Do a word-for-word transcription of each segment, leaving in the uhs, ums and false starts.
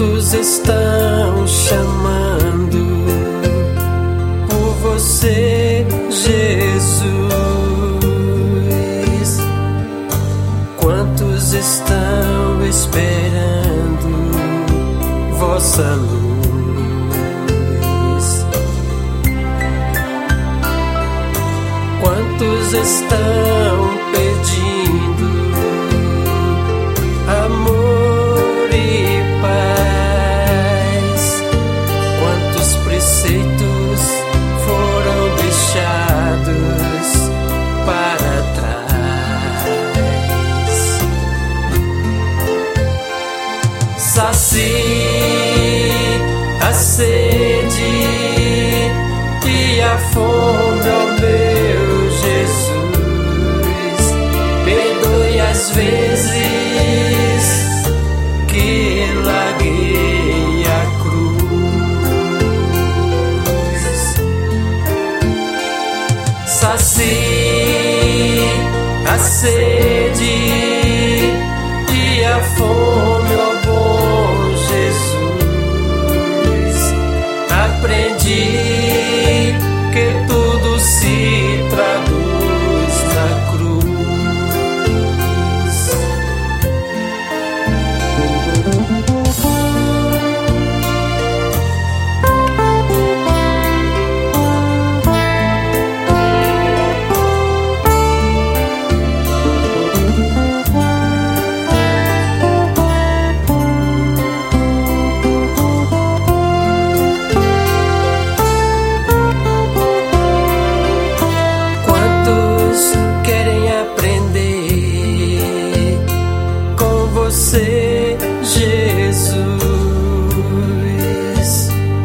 Quantos estão chamando por você, Jesus? Quantos estão esperando vossa luz? Quantos estão pedindo amor e paz? Quantos preceitos foram deixados para trás? Sacie a sede e a fome, ó meu Jesus. Perdoe as vezes que larguei a cruz. Sacie a sede e a fome, ó bom Jesus. Aprendi que tudo se traduz na cruz. Você, Jesus.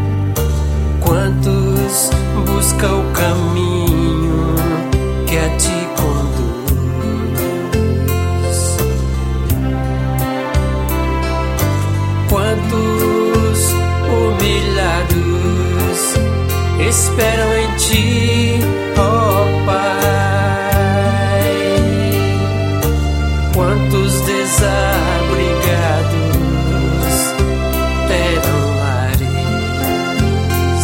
Quantos buscam o caminho que a ti conduz? Quantos humilhados esperam em ti, ó Pai? Quantos desabrigados terão lares?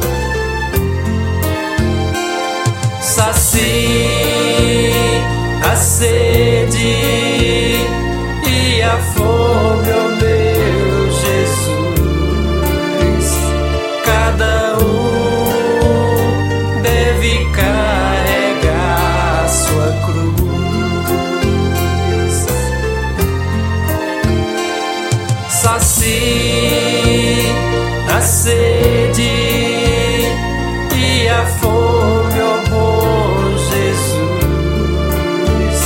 Sacie a sede e a fome, ó meu Jesus. Cada um deve carregar sua cruz. Sacie a sede e a fome, ó bom Jesus.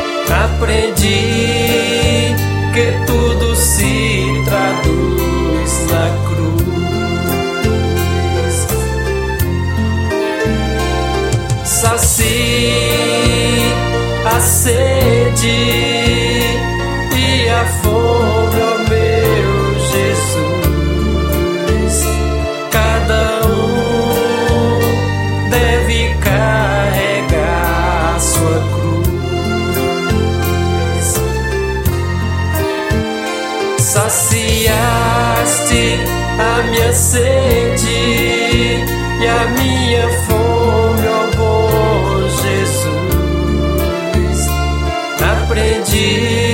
Aprendi que tudo se traduz na cruz. Sacie a sede e a fome, ó meu Jesus. Cada um deve carregar sua cruz. Saciaste a minha sede e a minha fome, ó bom Jesus. Aprendi